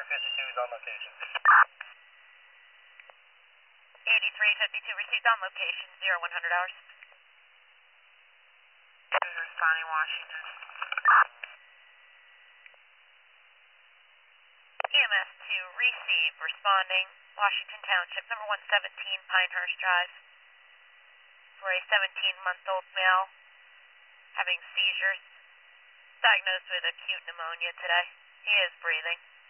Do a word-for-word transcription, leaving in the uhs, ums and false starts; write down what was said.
fifty-two is on location. eighty-three fifty-two received on location, zero one hundred hours. Who's responding, Washington? E M S two receive, responding, Washington Township, number one seventeen Pinehurst Drive. For a seventeen-month-old male having seizures, diagnosed with acute pneumonia today. He is breathing.